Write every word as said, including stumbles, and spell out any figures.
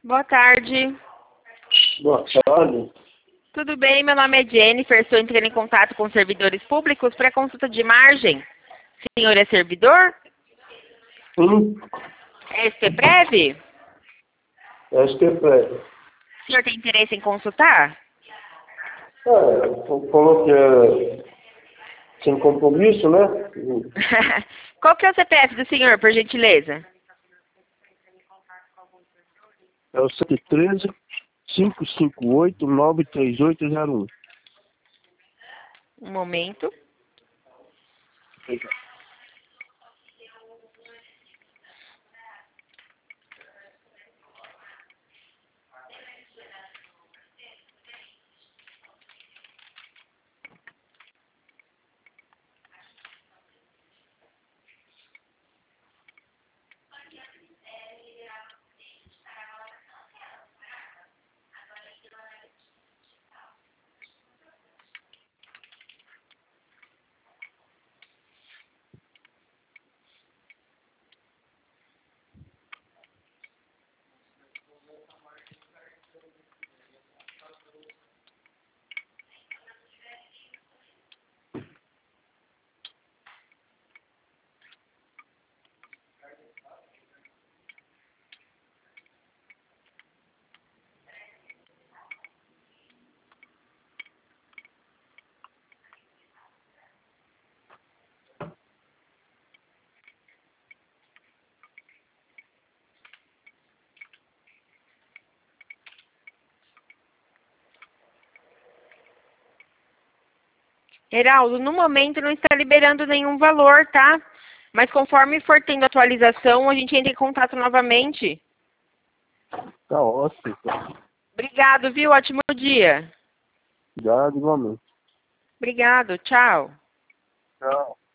Boa tarde. Boa tarde. Tudo bem? Meu nome é Jennifer. Estou entrando em contato com servidores públicos para consulta de margem. O senhor é servidor? Sim, É SPPrev? acho que é prévio. O senhor tem interesse em consultar? É, falou que é sem compromisso, né? Qual que é o C P F do senhor, por gentileza? É o sete um três, cinco cinco oito, nove três oito zero um. Um momento. Heraldo, no momento não está liberando nenhum valor, tá? Mas conforme for tendo atualização, a gente entra em contato novamente. Tá ótimo. Tá. Obrigado, viu? Ótimo dia. Já, igualmente. Obrigado. Tchau. Tchau.